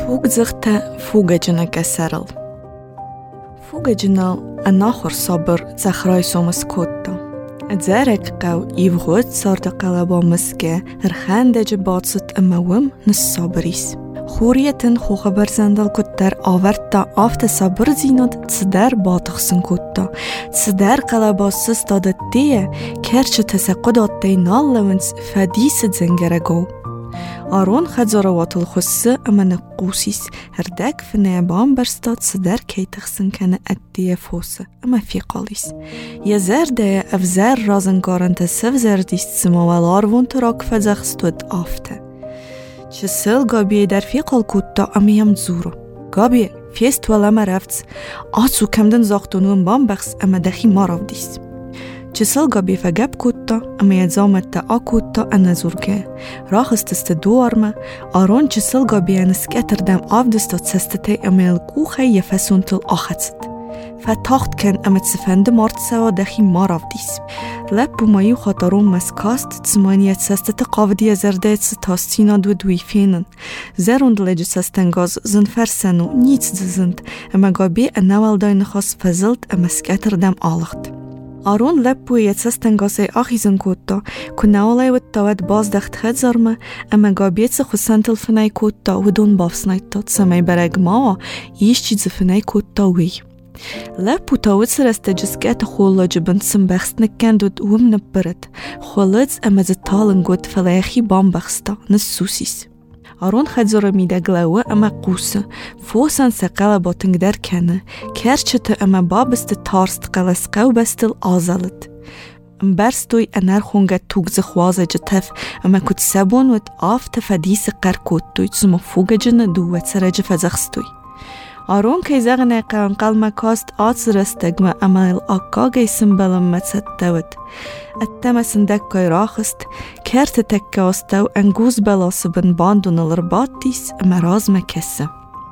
Tugzigta fugajina kasarl. Fugajina anakhor sabr zakhray somas kotta. Adzarek qaw yivghot sarda qalaba miske rkhandaj batsit amawim nis sabris. Khuriyatin khugabar zandal kottar avarta afta sabr zinad tsidar batkhsin kotta. Tsidar qalabasız tadatiye kerch tasaqudat nallawins fadis zengarago. آرون خزاروات الخصة أمن قوسيس هرداك في نعبان برستاد صدر كي تخسن كان أدية فوسة أما في قاليس يزار دايا أفزار رازن قارن تسفزر ديست سما والارون تراك فزخستود آفته چسل قابيه در في قال كوتا أمي هم زورو قابيه فيست ولا ما رفتس آتسو كمدن زاختونون بام بخس أما دخي ما رفديس چسل قابيه فقاب كوتا أما يتزامت تا آكوتا أنا زورگه راخست استدوارما آرون چسل قابيه نسكتر دم آفدستاد سستتي أما القوخي يفسون تل آخدست فتاخت كان أما تسفند مارت سوا دخي ما رفديس لب بمايو خاطرون مسكاست تسمانيت سستت قاودية زردهت ستاستينا دوي فينن زرون دلجو سستنگاز زنفرسنو نيت ززند أما قابيه أنوال داين خاص فزلت أما سكتر دم آلخت آرون لب يتسستنگاسي آخيزن كوتا كناولاي والتواد باز دخت خدزارما أما قابيت سخسنتل فناي كوتا ودون بافسنايتات سماي برق ماوا يشتي زفناي كوتا وي لب وتاود سرست جسكات خولا جبن سنبخست نكندود ومنبرد خولتز أما زتالن قد فلايخي بامبخستا نسوسيس آرون خدزارا ميدا گلاوه اما قوسه فوسان سقل باتنگ در کنه کرچته اما بابست تارست قلسقه و بستل آزالت برستوی انر خونگه توگز خوازه جتف اما کت سبون وط آف تفدیس قرکوت توی زما فوگه جنه دوت سرج فزخستوی آرون که زغنه قل مکاست آت رستگمه اما الاقاقه سنبلم متست دود اتما سندکای راخست کرت تکاستو انگوز بلاسبن باندون الرباطیس اما راز مکسه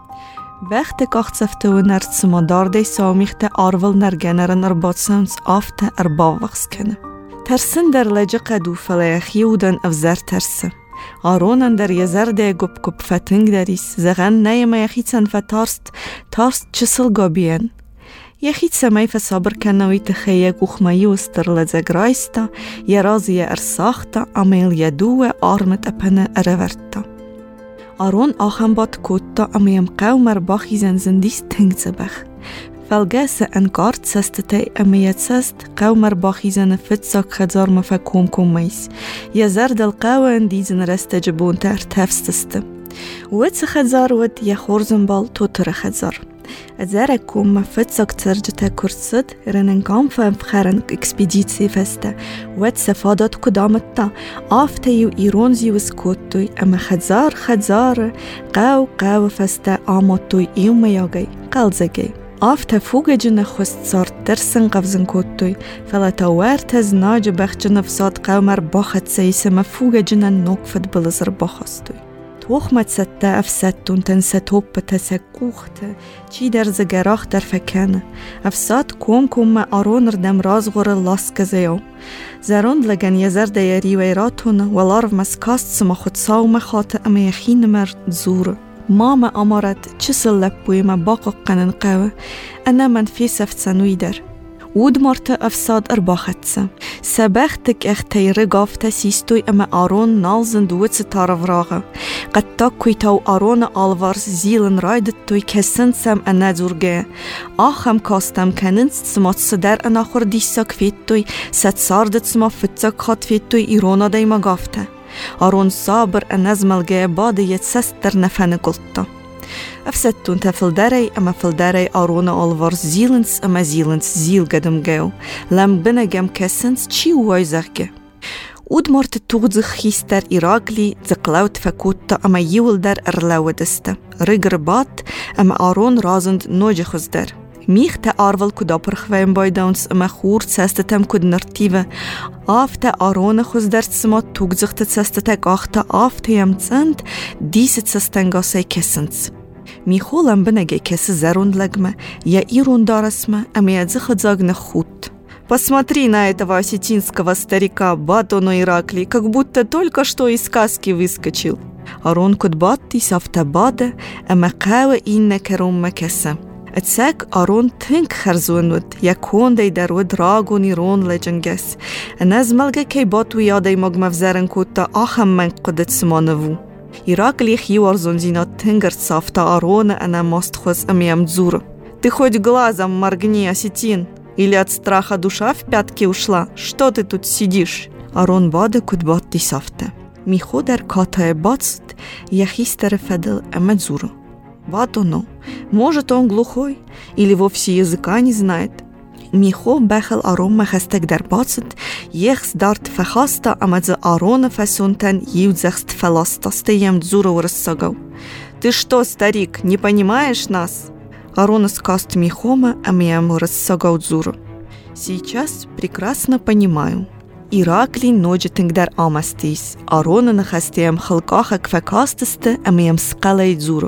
وقت کاخت سفته و نرد سما دارده سامیخته آرول نرگنرن ارباطسانس آفته ارباوغس کنه ترسن در لجه قدو فلیخی ودن افزر ترسه آرونن در یزر ده گب فتنگ دریس زغن نیما یخیتسن فتارست تارست چسل گابین یخیت سمای فصابر کنوی تخیه گوخمایی و استرلزگ رایستا یرازی ارساختا امیل یدوه آرمت اپنه ارورتا آرون آخم باد کوتا امیم قوم ارباخی زنزندیس تنگ زبخ فالگاس انکارت سستتی امیت سست قوم ارباخی زن فتساک خزار مفکوم کمیس یزر دل قوان دیزن رست جبون تر تفستست ویت خزار ود یخورزن بال تو تر خزار ازارکوم مفتساک ترجتا کرسد رننگام فخرن اکسپیدیسی فسته ویت سفادات کدامتا آفتیو ایرونزی و سکوتوی اما خزار قو فسته آماتوی ایوم یاگی قلزگی آفت فوق جن خست صار درسن قفزن كوتوي فلا توارت از ناج بخش نفسات قومر باخت سيس مفوق جن نوقفت بلزر باخستوي توخمت سته افستون تنسه توب تسکوخت چی در زگراخ در فکنه افسات کوم آرون ردم راز غور لاسک زیو زروند لگن یزر دیاری ویراتون ولارو مسکاست سما خود ساو مخاط اما یخین مرد زور ماما امارت چسل لبوی ما باقا قنن قوه انا من في سفت سنوی در ود مرت افساد ارباختسه سبختك اختي رقافتا سيستوي اما آرون نالزن دوتس طرف راغه قد تاكوي تو آرون آلوارز زيلن رايدتوي كسن سم انا زورگه آخم كاستم كنن سمات صدر انا خورديساك فيتوي ست ساردت سما فتساك خات فيتوي ايرونا دايما گافته آرون صابر انزملگه باده يتسستر نفن قلتا افستون تفلدري اما فلدري آرون آلوارز زيلنس اما زيلنس زيل قدم جو لم بنگم كسنس چي وايزاكه ود مرت توغز خيستر إراقلي زقلاوت فكوتا اما يول در ارلاو دسته رگر بات اما آرون رازند نوجه خزدر میخت آرول کدا پرخویم بایدانس اما خورد سستتم کد نرتیوه آفت آرون خوز درد سما توگزخت سستتک آخت آفت یمتسند دیست سستنگاسه کسنس میخولم بنگه کسی زروند لگمه یا ایرون دارسمه اما ядзыхы загна худ. Посмотри на этого осетинского старика Батону Иракли, как будто только что из сказки выскочил. أرون كد باتي صفت باده أما قاوة إينا كروم مكسا اتساك أرون تنك خرزون ود يكون دي در ود راغو نيرون لجنگس نزملگه كي باتو يادي مغ مفزرن كوتا آخم من قدت سمانوو إراقلي خيوار زونزينا تنگرت صفت أرون أنا مستخوز أميام дзура. Ты хоть глазом моргни, осетин, или от страха душа в пятки ушла? Что ты тут сидишь? Арон баде куд батти сафте. Михо дар катае бацт, яхистер федел эмедзура. Вот оно. Может, он глухой, или вовсе языка не знает. Михо бехел Арон махастек дар бацт, ехс дарт фехаста, амадзе Арона фесунтен юдзехст феластасте ем дзура урассагау. Ты что, старик, не понимаешь нас? Арон скаст Михома, а мияму рассагау дзура. Сейчас прекрасно понимаю. Ираклий ноджетинг дар амастис, Арона нахастеем халкаха кфекастесте, а миям скалай дзура.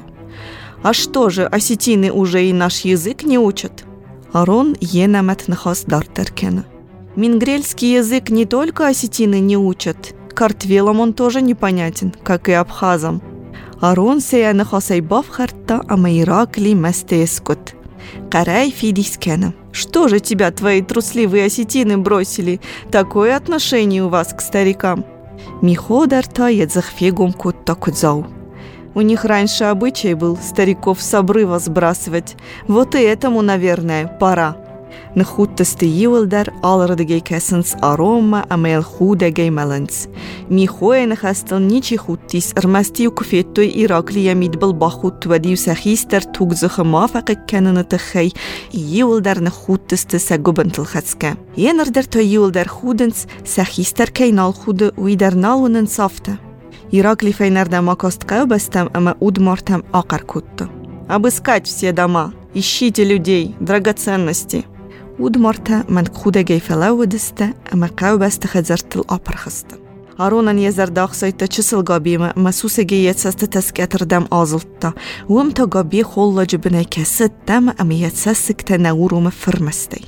А что же, осетины уже и наш язык не учат? Арон енамет нахас дартеркена. Мингрельский язык не только осетины не учат, картвелам он тоже непонятен, как и абхазам. Арон сея нахасай бавхарта, а Ираклий местескот. Карай фидис кена. Что же тебя твои трусливые осетины бросили? Такое отношение у вас к старикам. Михо дарта едзахфегум котта кудзау. У них раньше обычай был стариков с обрыва сбрасывать. Вот и этому, наверное, пора. Нахуттасте юлдар алрадегей кесенс арома амел худегей меленс. Михоя нахастал ничи хуттис армастиу куфеттой Ираклия мидбал бахут вадиу сахистер тугзаха мафака кенена тахей юлдар нахуттасте сагубантл хацка. Енардар то юлдар худенс сахистер кейнал худе уидар налунен сафта. Иракли фейнарда макаст каубастам ама удмартам акар кутта. Обыскать все дома, ищите людей, драгоценности. Удмарта من خودگی فلاودسته اما قوبست خزرت الأبرخسته. Аронан езардах сайта чисел габима масусеги ецаст тескетер дам азлта. Уамта габи холла жибнай кесет дам ами ецасикте наурум ферместей.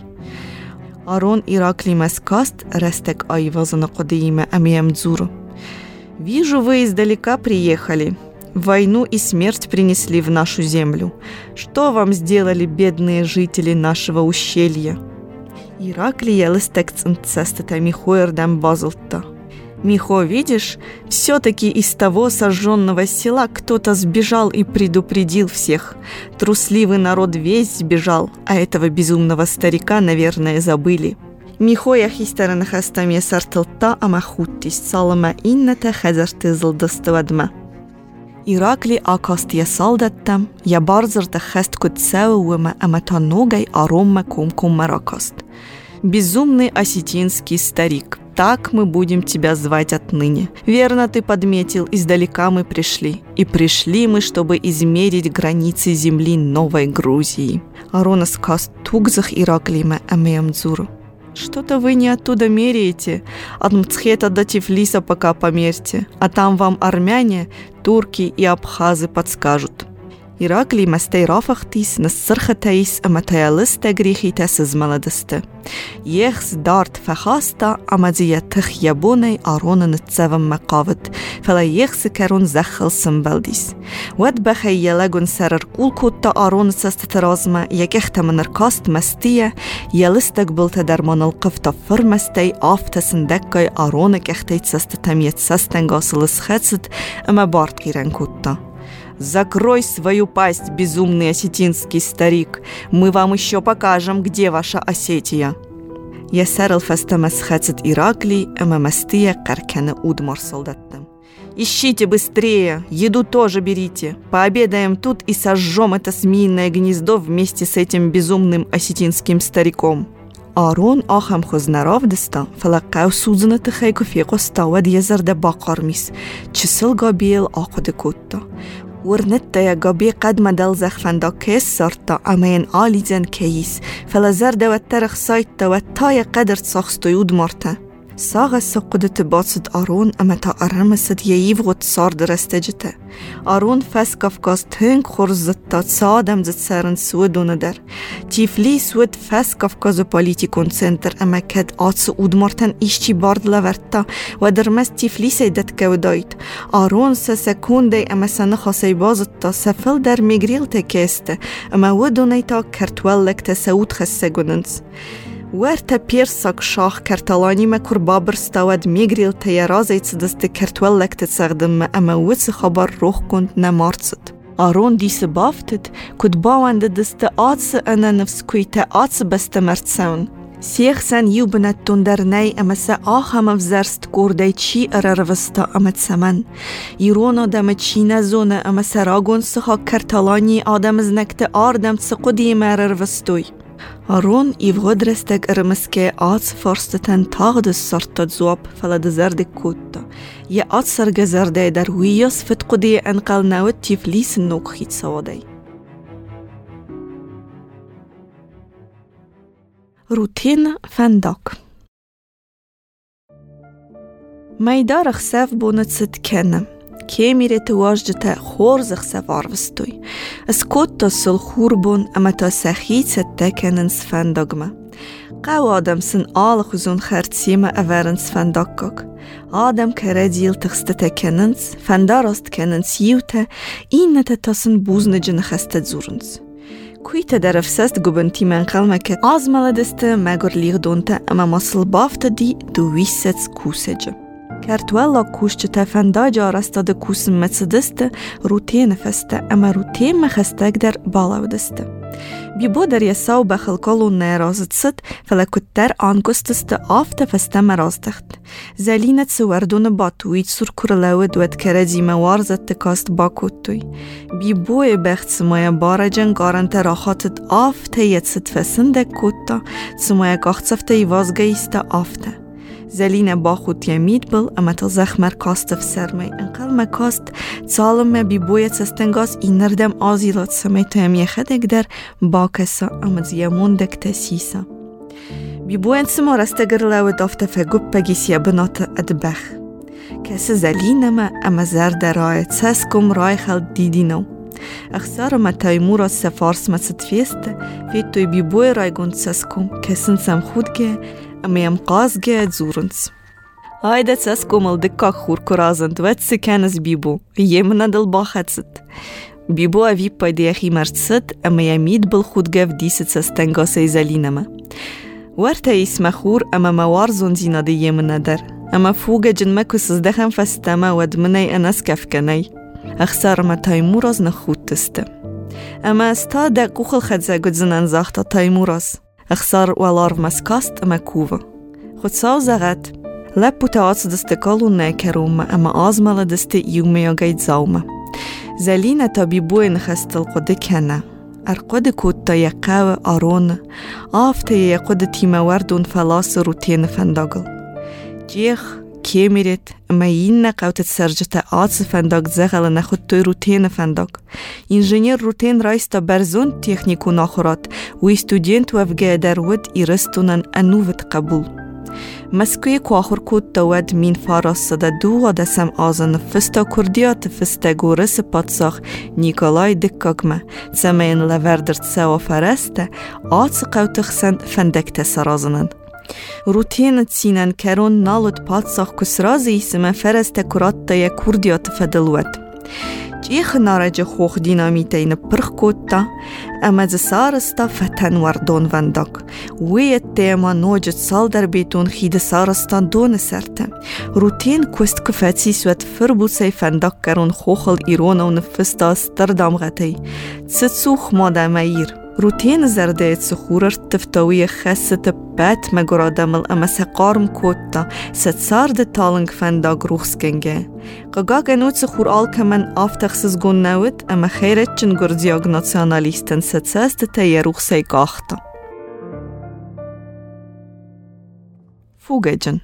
Арон Ираклий маскаст растек айвазана кадима амиям дзуру. Вижу, вы издалека приехали. Войну и смерть принесли в нашу землю. Что вам сделали бедные жители нашего ущелья? Ираклий елестекцентцестета Михоердам базлта. Михо, видишь, все-таки из того сожженного села кто-то сбежал и предупредил всех. Трусливый народ весь сбежал, а этого безумного старика, наверное, забыли. Михо яхистерен хастаме сартылта амахуттис салама иннета хазарты зылдыстывадма. Ираклий акаст я солдаттам, я барзарда хаст куцеуэма аматаногай аромма кум маракаст. Безумный осетинский старик, так мы будем тебя звать отныне. Верно ты подметил, издалека мы пришли. И пришли мы, чтобы измерить границы земли Новой Грузии. Арона сказ тугзах Ираклима амеям дзуру. Что-то вы не оттуда меряете. От Мцхета до Тифлиса пока померьте. А там вам армяне, турки и абхазы подскажут. Ираклий мастей рафахтис нассырхатаис аматаялысте грехитес из молодости. Ехс дарт фахаста амадзиятых ябоней арона нцевам макавет. Фала ехсы карун захал самбалдис. Вад бахай ялегун сарар кулкутта арона састаразма якехта манаркаст мастия ялыстак булта дарманал кыфта фырмастей афтасындаккай арона кехтейт састатамиет састангасылыс хацит ама барт кирен кутта. Закрой свою пасть, безумный осетинский старик. Мы вам еще покажем, где ваша Осетия. Я сарал фастамас хацит Ираклий, амамастия каркана удмар солдатам. Ищите быстрее, еду тоже берите. Пообедаем тут и сожжем это змеиное гнездо вместе с этим безумным осетинским стариком. Арон ахам хознарав-деста, фалаккау сузанаты хайку фекоста вад езарда бақармис. Чисел габиел ақады кутта. ورنتا يا جابي قد ما دل زخفندا كيس صرتا أمين آليزن كيس فلازر دا وترخ سايتا وتايا قدر تساخستو يود مرتا ساغ سقدت باصد آرون اما تا ارمسد ییو غد سار درسته جته. آرون فس کفکاس تنگ خورزد تا سادم زد سرن سودونه در. تیفلی سود فس کفکاز پالیتیکون سنتر اما کد آتس اودمارتن ایشتی بارد لورتا و درمست تیفلی سیدت کودایت. آرون سکونده اما سنخاسی بازد تا سفل در میگریل تکسته اما ودونه تا کرتوال لکت سود خسته گوننز. ورته پیرساک شاخ کرتالانی مکر بابر ستاود میگریل تیرازی دست کرتوال لکت سردم اما وچ خبر روح کند نمارتد. آرون دیس بافتد کد باوند دست آتس انا نفس کویت آتس بستمرد سون. سیخ سن یو بنتون در نی اما سا آخم افزرست گرده چی روستا امت سمن. ایرون آدم چی نزونه اما سراغون سخا کرتالانی آدم زنکت آردم سقودی روستوی. آرون ایوغد رستگ ارمسکه آتس فرستتن تاغد سرطت زواب فلد زرد کوتا. یه آتس سرگ زرده در ویاس فتقودی انقل نوت تیفلیس نوک خید سواده. روتين فندق ميدار خساف بونت ست كنم كيميري تواجدتا خورز خساف عرفستوي اسكوت تسل خوربون اما تا سخيت ستا كننس فندقما قاو آدم سن آل خزون خرطسيما اورنس فندقك آدم كراديل تخستتا كننس فنداراست كننس يوتا إنتا تسن بوزن جن خستت زورنس کویت در افسست گوبنتی من قلمک آزمال دسته مگر لیغ دونته اما مصل بافته دی دو ویست کوسجه. کرتوالا کوشت تفندا جارستا ده کوسم متصدسته روتین فسته اما روتین مخستگ در بالاو دسته. بیبو در یساو بخلکالو نیرازد ست فلکتر آنگستسته آفته فسته مرازدخت. زلینت سوردون باتوید سر کرلاو دوید کردی موارزد تکاست باکوتوی. بیبوی بخت سمایه بارجن گارنت راخاتت آفته ید ست فسنده کوتا سمایه گاختصفته یوازگیسته آفته. زلینه با خود یمید بل اما تا زخمر کاستف سرمی انقل مکاست سالم بیبویت سستنگاز اینردم آزیلات سمی تامی خدک در باکسا اما زیمون دک تسیسا. بیبوین سما رستگر لو دافته فگوب بگیسیا بنات ادبخ. کس زلینه ما اما زرد رایت سسکم رای خل دیدینو. اخسار ما تایمورا سفارس ما ستفیسته فیتوی بیبوی رای گوند سسکم کسن سم خودگه اما یم قازگه زورنس. هایده سسکم الدکا خور کرازند وید سکنز بیبو یمنا دل باخدست. بیبو اوی پایده اخی مرد اما یمید بل خودگه و دیست سستنگاسه زلینما. ورته اسم خور اما موار زنزینا ده یمنا در. اما فوگه جنمکو سزدخم فستما ودمنی انس کفکنی. اخسار ما تایموراز نخود تسته. اما استا ده قوخل خدزه گد زنان زاختا تایموراز. اخسار والارف مسکاست اما کوه. خود ساو زغت. لپو تاعت دسته کالو نکروم اما آزمال دسته یومه یا گید زاومه. زلینه تا بیبوی نخستل قده کنه. ارقد کود تا یقاو آرون. آفته یقد تیمه وردون فلاس روتین فنداگل. جیخ کیمیرت اما این نقوتت سرجت آتس فنداگ زغل نخود توی روتین فنداگ. انجینیر روتین رایستا برزون تکنیکو ناخورات و استودینت وفگه در ود ایرستونن انووت قبول. مسکوی کواخور کود تاود مین فاراس ده دو و دسم آزن فستا کردیات فستا گورس پاتساخ نیکولای دکاگمه سمین لوردرد سوا فرسته آتس قوتخسند فندکت سرازنند. روتين تسينان كارون نالت باتساخ كسرازي اسم فرست كرات تايا كرديات فدلوت. جيخ نارج خوخ ديناميتين پرخ كوتا اما زسارستا فتن وردون ونداك. ويت تيما نوجد سال در بيتون خيد سارستا دون سرته. روتين كوست كفتسي سوات فربو سي فنداك كارون خوخل ايرون و نفستا استردام غتي. تسوخ مادا ماير. روتين زرده سخورر تفتاوی خست بات مگرادمل اما سقارم کوتا ستسارد تالنگ فنداگ روخسکنگه. قاقا نوت سخور آل کمن آفتخسز گون نوید اما خیرت چن گرزیاگ ناسیونالیستن ستساست تایی روخسی گاختا. فوگجن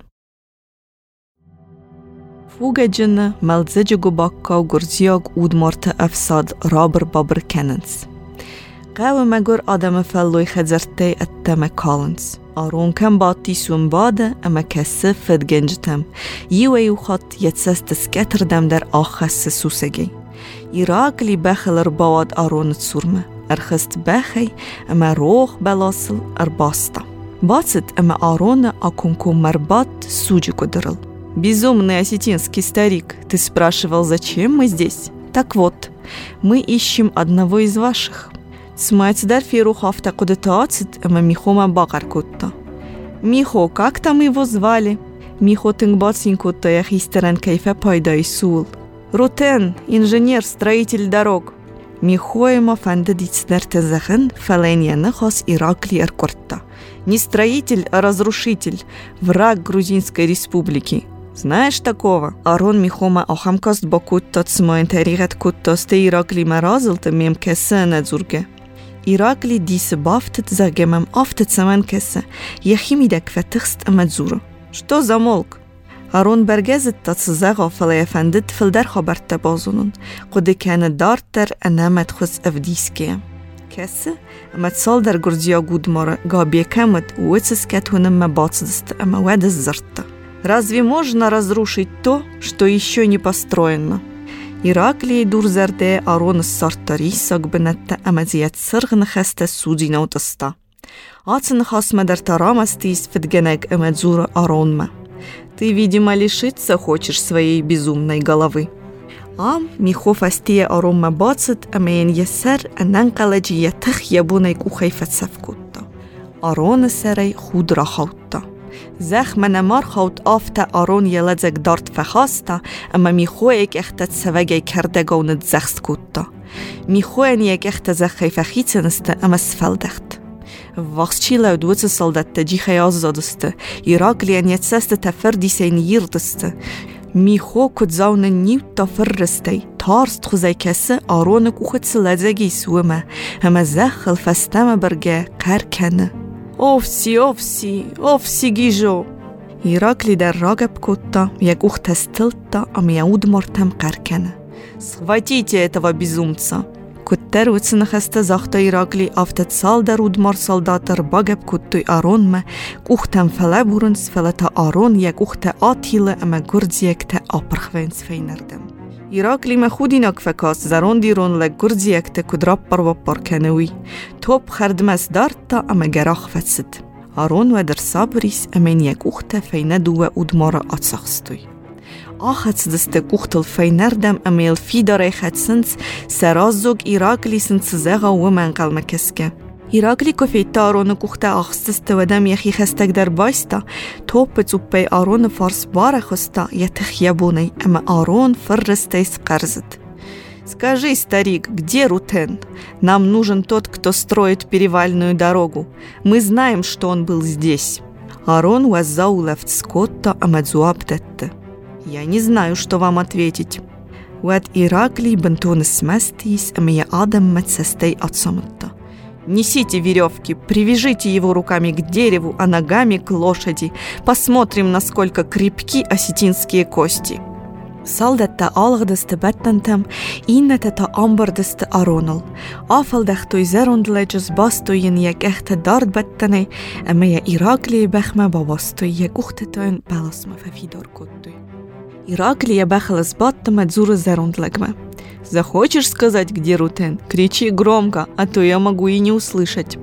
فوگجن ملزج گو باکا و گرزیاگ اود مرت افساد رابر بابر کننس. قاوة مجور آدم فلوي خزرتي التم كالنس آرون كم باطي سوم باده اما كسف فد گنجتم يويو خط يتسست سكتر دم در آخس سوسگي إراقلي بخل رباواد آرون تسورمه أرخست باخي اما روخ بلاصل أرباستا بацет اما آرون акумкум марбат суджи кудрал. Безумный осетинский старик, ты спрашивал, зачем мы здесь? Так вот, мы ищем одного из ваших. Смать дарфиру хафта кудетаацет эма Михома Багар кутта. Михо, как там его звали? Михо тынгбацин кутта яхистерен кайфа пайда и сул. Рутен, инженер-строитель дорог. Михо ема фандадиц дартезахен фаленьяна хас Иракли Эркурта. Не строитель, а разрушитель, враг Грузинской республики. Знаешь такого? Арон Михома ахамкаст бакутта цмайн таригат кутта сте Иракли маразылты мем кессе надзурге. Иракли дисе бафтет загемем афтет саман кессе. Яхимидек фетихст амадзура. Что замолк? Арон برگزت تتصزاغ فلای فندت فلدر خبرت بازونن قد کان دارتر انامت خس افدیسکه کسه اما تصال در گرزیا گود ماره گابیه کمت وڅسکت هنم бацдст اما ود زرت. Разве можно разрушить то, что еще не построено? Ираклий дурзерде Арон сартарисак бенетте амазият сыргн хасте судина утаста. Ацн хасма дар тарамастис федгенег амадзура Аронма. Ты, видимо, лишиться хочешь своей безумной головы. Ам михоф астия Аронма бацет амейн ясер ананкаладжи ятых ябунайк ухайфат савкутта. Арон сарай худ рахаутта. زخم نمار خوت آفت آرون یلزگ دارت فخاستا اما میخواه یک اختت سوگی کرده گوند زخست کتا. میخواه یک اخت زخی فخیتنسته اما سفلدخت. وقت چی لو دوت سالدت تجی خیاز زادسته. ایراقلی انیت سست تفردی سین یردسته. میخواه کد زون نیو تفرسته. تارست خوزی کسه آرون کوخت سلزگی سومه. اما زخ الفستم برگه قر کنه. Овси гижо. Иракли дар рагаб кутта, як ухтастылта, ам яуд мортам каркана. Схватите этого безумца. Куттер уцнахаста захта Иракли афтат сал дар удмар солдатар багаб куттуй Аронма, кухтам фала бурунс фалата Арон, як ухта атиле, ама гурдзиекта апрхвенс фейнардем. Иракли ما خودیناک فکاس زران دیرون لگرزی اکت کدراب پر کنوی توب خردمس دارت تا اما گراخ فتسد آرون و در صبریس امین یک اخت فینه و ادمار اتساخستوی آخت دست اخت الفینردم امیل فی داره خدسنس سرازوگ ایراکلی سنس زغا و من قلم کسکه ایراکلی کفیتا آرون کخته آخستست و دم یخی خستک در بایستا توپ توپی آرون فارس باره خستا یتخیبونی اما آرون فرستیس قرزد. Скажи, старик, где Рутен? Нам нужен тот, кто строит перевальную дорогу. Мы знаем, что он был здесь. Арон уаззау лефт скотта амадзуабдетте. Я не знаю, что вам ответить. Вот Иракли бентон сместис, а я адам мецестей отсомутта. Несите веревки, привяжите его руками к дереву, а ногами к лошади. Посмотрим, насколько крепки осетинские кости. Салдатта алгдасты баттантам, иннатата амбардасты аронал. Афалдахтой зерондлэджас бастойын як эхта дард баттаны, ама я Иракли бахма бабастой як ухтатойн баласма фафидор коттой. Иракли я бахалас баттама дзура зерондлэгма. Захочешь сказать, где Рутен? Кричи громко, а то я могу и не услышать.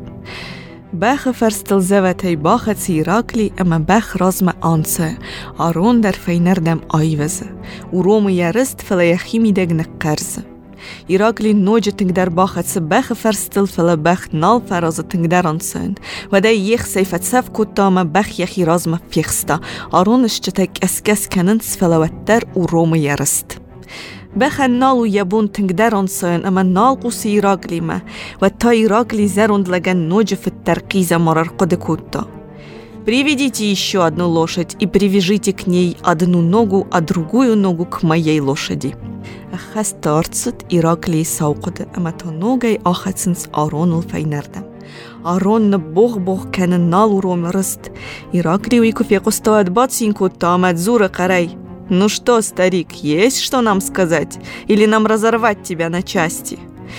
Бэха ферстел зеветей бахац Иракли, ама бэх разма анце, Арон дар фейнердем айвезе. Уромы ярыст фела яхимидег неккерзе. Иракли ноджи тингдар бахац бэха ферстел фела бэх нал фараза тингдар ансен. Вадай ех сейфат сев кутта, ама бэх яхи разма фихста. Арон ишчетек эскес кененс фела ваттер уромы ярыст. بخن نالو يبون تنقدرون صين أما نالقوس إيراقلي ما وتا إيراقلي زاروند لغن نوجه في الترقيزة مرر قد كوتا. Приведите еще одну лошадь и привяжите к ней одну ногу, а другую ногу к моей лошади. Хастарцет Ираклий сауқыды, ама то ногай ахатсынс Аронул файнардам. Аронны бог кәнін нал уром рыст. Ираклий уйкуфе кустауат батсин кутта, ама дзура қарай. Ну что, старик, есть что нам сказать? Или нам разорвать тебя на части?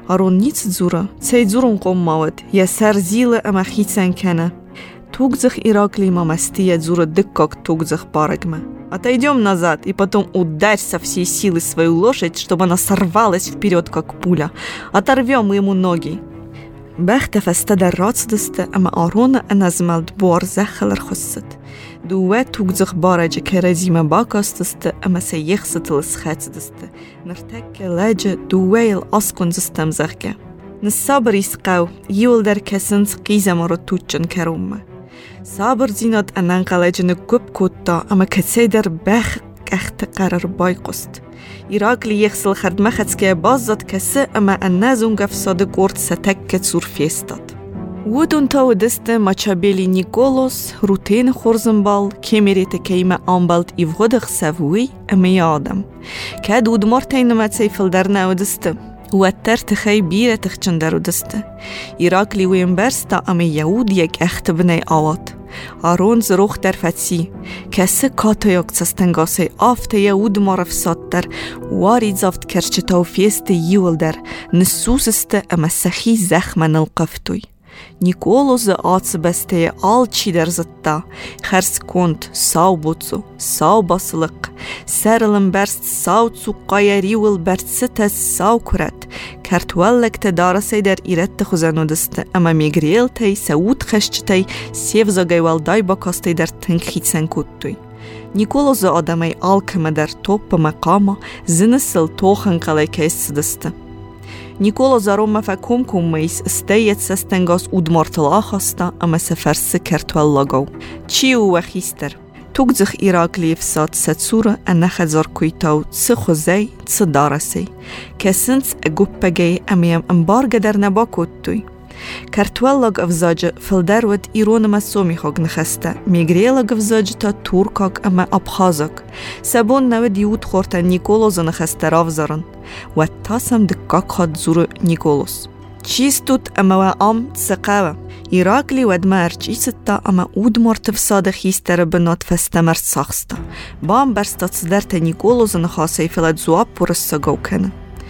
Арон ниц дзура, цей дзурун قمّاود يا سرزيل أما خيتسان كان توгзах Иракли мамастия дзура дыккак توгзах барагма. Отойдем назад и потом ударь со всей силы свою лошадь, чтобы она сорвалась вперед, как пуля. Оторвем ему ноги. Бахта фастадар рацдасты, ама Арона аназмалд бор захалар хусат. Дуэ توгзах бараджа керазима бакастасты, ама сейхсатыл схацдасты. Нартакке ладжа дуэйл аскун застамзахке. Нссабр исқау, юлдар кесынс қизамаро туччан карумма. Сабр зинат ананқаладжаны көп котта, ама кәтсейдер бәх кәхті қарар байқост. Иракли ехсыл хардмахацке баззат кәсі, ама анназунга фсады горд сәтәкке цур фестат. Удун тау дысты мачабели Николос, рутен хорзымбал, кемереті кейме амбалт ивғодық сәвуи, ама ядам. Кәд удмартайны мәцейфілдерне удысты. واتر تخي بيرة تخشندر ودسته. إراكلي وينبرستا أمي يهود يك اخت بني آوات. آرون زروخ در فتسی. کسی کاتا یک سستنگاسی آفت یهود معرفسات در وارد زفت کرچتا و فیست یول در نسوسسته اما سخی زخمن القفتوی. Николос ацбесте алчи der зытта, хәрс конт, сау буцу, сау басылык, сәрілім бәрст сау цуққая риуыл бәртсітәс сау күрәт, кәртуәлләкті дарасайдар иретті хузанудысты, әмі мегрелтай, сәуд қәшчітай, севзагайвалдай бакастайдар тінкхитсен күттуй. Николос адамай алкымадар топпы мақама, зінісіл тоқын қалай кәйсідісті. Николос арома факум куммейс стеет сестенгас удмартла хаста, ама сеферсы кертуэллагау. Чиу вахистер. توгзах Иракли фсат сацура анахазар куйтау цы хозей, цы дарасей. Кесынц гуппагей амиям амбарга дар набакуттуй. Картуэллаг авзаджа филдерват иронама сомихаг нахаста, мигрелаг авзаджа туркаг ама абхазаг. Сабон навед юд хорта Николоза нахаста равзаран. واتاسم دكاك خد زور نيكولوس. چیستوت اما و ام تسقاوه. إراكلي ودما ارچیستا اما اودمار تفساد خیستر بنات فستمر ساخستا. بام برستا цдерта Николоза нахаса и филат зуап поросагау кена.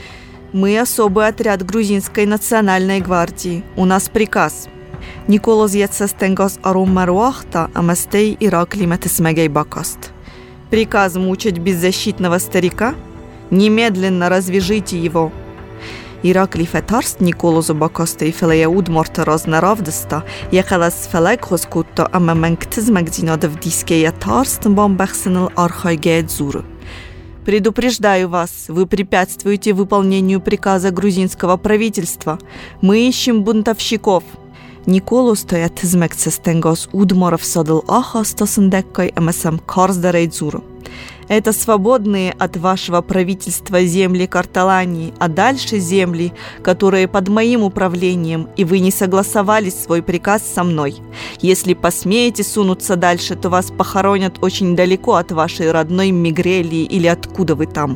Мы особый отряд грузинской национальной гвардии. У нас приказ. Николоз ятсастенгас арум маруахта, ама стей Иракли метесмегей бакаст. Приказ мучить беззащитного старика? Немедленно развяжите его. Иракли фетарст Николозу бакаста и филая удмарта разнаравдыста, якалас фелек хоскутта, ама менктизмек динада в диске ятарст бамбахсенал архайгеет зуру. Предупреждаю вас, вы препятствуете выполнению приказа грузинского правительства. Мы ищем бунтовщиков. Николос стоят измекцестенгос удмаров садал ахастасындеккой амасам карздарей зуру. Это свободные от вашего правительства земли Карталании, а дальше земли, которые под моим управлением, и вы не согласовали свой приказ со мной. Если посмеете сунуться дальше, то вас похоронят очень далеко от вашей родной Мигрелии или откуда вы там.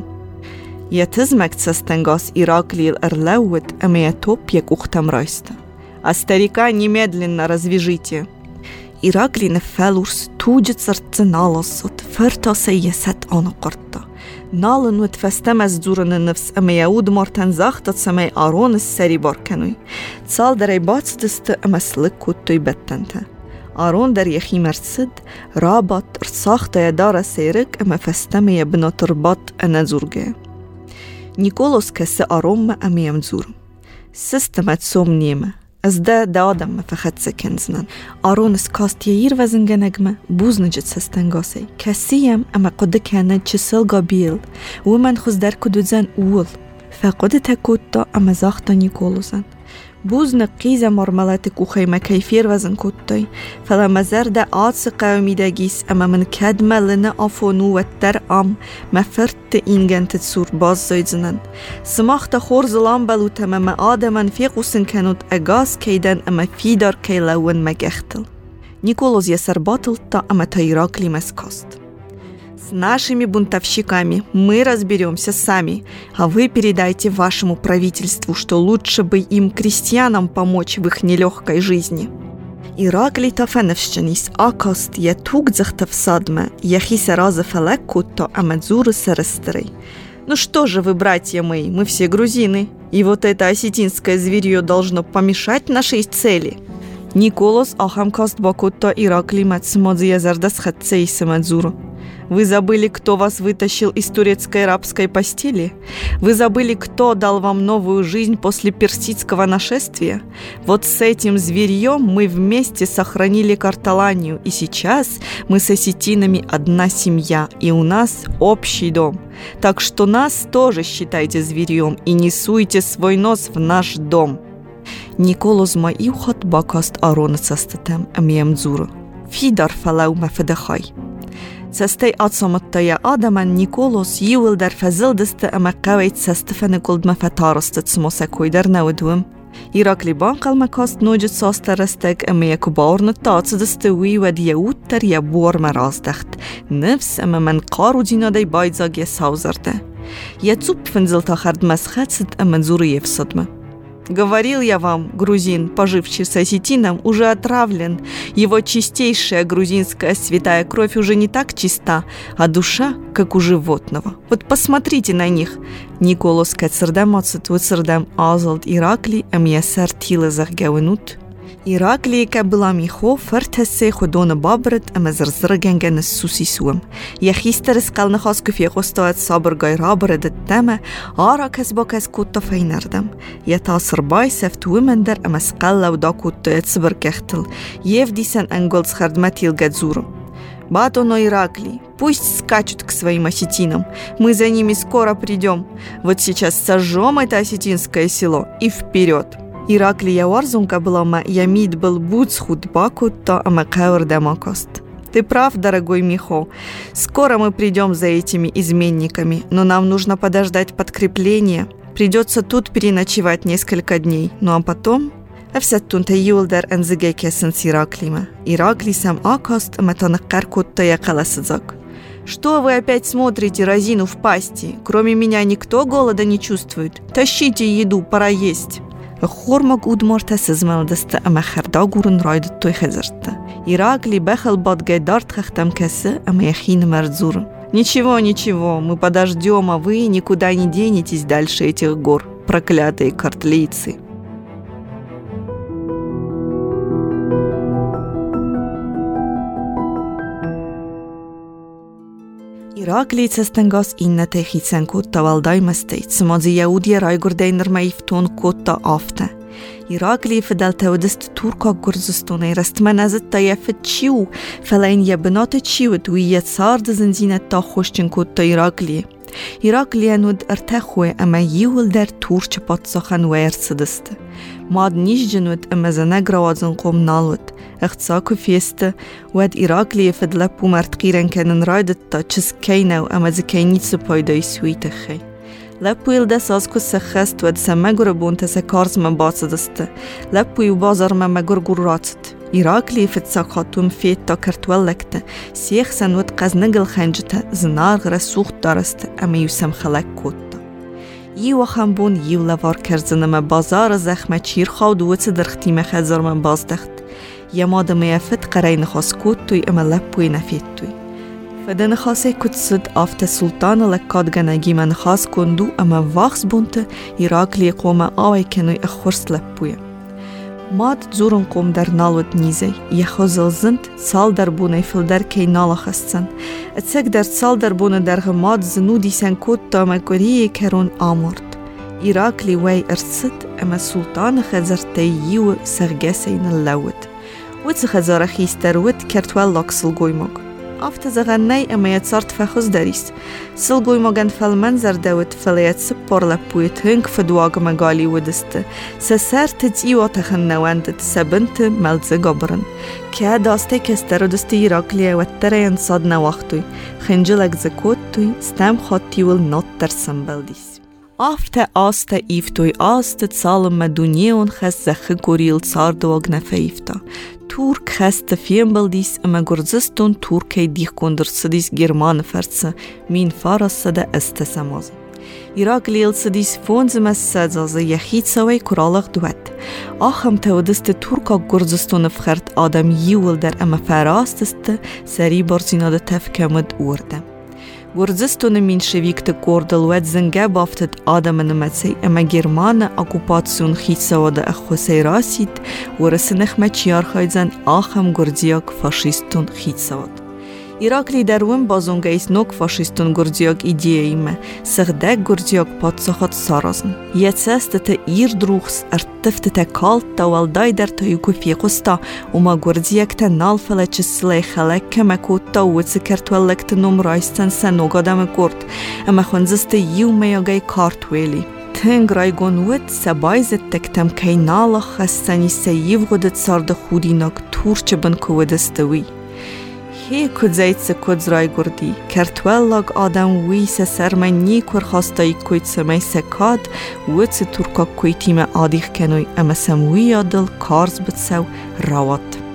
Ятызмекцестенгос Иракли эрлеует, амеятопьек ухтамройста. А старика немедленно развяжите. Иракли нефелурс туджицар ценалосот, фертаса есет анақарта. Налын втфестемез дзураны нефс ама яуд мартан захтат самай аронес сари баркануй. Цал дарай бацдысты ама слык куттуй беттенте. Арон дар яхи мерсид, рабат, рсахта ядара сейрик ама фестеме ябна турбат аназурге. Николос кесе аромма ама ямзур. Системет сомниме. Azda da adam فخدسه کنزنن. آرونس کاست ییر وزنگ نگمه بوز نجد سستنگاسی. کسیم اما قد کنه چسل گابیل و من خوز در کدوزن اول. فقد تکود تا اما زاختا نیکولوزن. بوز نقیز مرملات کوخیمه کیفیر وزن کدتای. فلما زرد آتس قومی دگیس اما من کدمه لنه آفونو و در ام مفرت اینگن تدسور باز زایدزنن. سماخت خور زلام بلوت اما آدمن فیقوسن کنود اگاز کیدن اما فیدار کی لون مگختل. Николос ясар батл та ама та Иракли мескаст. С нашими бунтовщиками мы разберемся сами, а вы передайте вашему правительству, что лучше бы им, крестьянам, помочь в их нелегкой жизни. Иракли тафеневщанис акаст я тугзах тавсадме, яхиса раза фалек кутто амадзуры сарастрей. Ну что же вы, братья мои, мы все грузины, и вот это осетинское зверье должно помешать нашей цели. Николос ахамкаст бакутта Иракли мацмодзия зардасхатцей самадзуру. Вы забыли, кто вас вытащил из турецкой рабской постели? Вы забыли, кто дал вам новую жизнь после персидского нашествия? Вот с этим зверьем мы вместе сохранили Карталанию, и сейчас мы с осетинами одна семья, и у нас общий дом. Так что нас тоже считайте зверьем и не суйте свой нос в наш дом. Николос маиухат бакаст аронацастатам амиамзуру. Фидар фалау мафедахай. Сестей ацаматтая адаман Николос юл дар фазилдасты амаккавайт сестефаны кулдма фатарастат смосакой дар наудвым. Иракли банкал макаст нуджит састарастек амияку баарны таацдасты уивад яуттар я бор мараздахт. Нفس اما من قارو دينادي بايزاق يساوزرده. Я цупфензел тахард масхацет аманзуриев садма. Говорил я вам, грузин, поживший с осетином, уже отравлен. Его чистейшая грузинская святая кровь уже не так чиста, а душа, как у животного. Вот посмотрите на них. Николос кацердам ацетвуцердам азалд Иракли амьясар тилазах гавенут. Иракли кабыла михо фартасе ходона бабрат амазрзргенген сусисуам. Яхистер скална хаскуфе хостоат сабр гайрабрат тема ара касбакас кутта файнардам. Я тасрбай сефтуемендер амаскалла уда кутта эцбер кехтл. Евдисан анголс хардматил гадзуру. Батоно Иракли, пусть скачут к своим осетинам. Мы за ними скоро придем. Вот сейчас сожжем это осетинское село и вперед. Иракли яварзунка была ямид был буцхуд бакутта амакаур дамакост. Ты прав, дорогой Михо. Скоро мы придем за этими изменниками, но нам нужно подождать подкрепления. Придется тут переночевать несколько дней. Ну а потом... Афсаттунта юлдар анзигекесен с Ираклима. Иракли сам акост аматанаккар кутта якаласадзак. Что вы опять смотрите, разину в пасти? Кроме меня никто голода не чувствует. Тащите еду, пора есть. Хормак удморта сызмалдасты амахарда гурун райдут той хазарта. Иракли бехал бадгай дарт хахтам касы амаяхин мардзур. Ничего, мы подождем, а вы никуда не денетесь дальше этих гор, проклятые картлийцы. Иракли цастангас иннате хитсен кутта валдаймастейт, смази яудия райгурдейнер маифтон кутта афта. Иракли федал теодест турка гурзустуне растманазет таяфет чиу, фелайн ябнате чиует уият сард зензинет та хошчен кутта Иракли. Иракли ануд артахуе ама юл дар турча патсахан уэрсадест. Мад нижженует ама занагравазен قوم نالوت. اختصاكو فيستا واد إراقلي فدلبو مرتقيرن كانن رايدت تا چس كيناو اما زكينيت سپايداي سويتخي. لبو يلدا سازكو سخست واد سمگور بونتا سكارز من باصدست. لبو يبازار من مگور گوراتت. إراقلي فدساقاتوم فيت تا كرتولكتا. سيخ سنوات قزنگل خنجتا زنار غرسوخ دارست اما يوسم خلق كوتا. يو خنبون يو لوار کرزنم بازار زخمه چير خاودوت درختيم خزار من بازدخت. يماد ميافت قرين خاص كوتوي اما لبوي نفيتوي. فدن خاصي كتسد افت سلطان لكاد جناجي من خاص كندو اما واخص بونت إراقلي قوما آوي كنوي اخورس لبوي. ماد زورن قوم در نالود نيزي يخوزل زند سال در بوني فل در كي نالا خستن. اتسك در سال در بونه در غماد زنودي سن كوتا مكوريه كرون آمورد. إراقلي واي ارسد اما سلطان خزرتي يو سرگسين اللود. وت خزاره خیستر وت کرتوال لاک سلگویماگ. آفت زغنی امیت سرت فخوز دریس. سلگویماگن فل منظر دوت فلیت سپار لپویت هنگ فدواگ مگالی ودست. سسر تدیو تخن نواندت سبنت ملز گبرن. که داسته کستر دست ایراقلیه و ترین صد نواختوی. خنجلک زکوتوی ستم خاطیول نات در سنبلدیس. آفت آست ایفتوی آست سالم مدونیون خس زخ گوریل صار دواگ نفیفتا. Turk خست فيمبلديس اما گرزستون ترکی دیخ کندرسدیس گرمان فرسه مین فارسده استسماز. إراقلي سديس فونز مسازازه يخيت سوي كرالغ دوات. آخم تودست تركا گرزستون فخرت آدم يول در اما فراستست سري برزيناد تفكمد ورده. ورزستون من شویکت کوردل ود زنگه بافتد آدم نمتسی اما گرمان اکوپاتسون خیت سواد اخوسی راسید ورسنخ مچیار خایزن آخم گردیاک فاشیستون خیت سواد. ایراکلی درون بازونگه ایس نوک فاشیستون گردیاک ایدیه ایمه سخده گردیاک پادسخات سارازن. یه سست تا ایر دروخس ارتفت تا کالت تا والدای در تا یکو فیقستا وما گردیاک تا نالفله چسله خلک کمکوت تا وچکرت ولکت نمرایستن سنوگادم کرد اما خونزست یومه یاگای کارتویلی. تنگ رایگون ود سبایزت تکتم که نالخ خستنی سییو غدت سارد خودیناک تورچ بن کودستوی. هی کدزایت سکودز رای گردی کرتولاگ آدم وی سرمنی کر خواستای کویت سمی سکاد وچ تورکا کویتیم آدیخ کنوی اما سموی آدل کارز بتسو روات.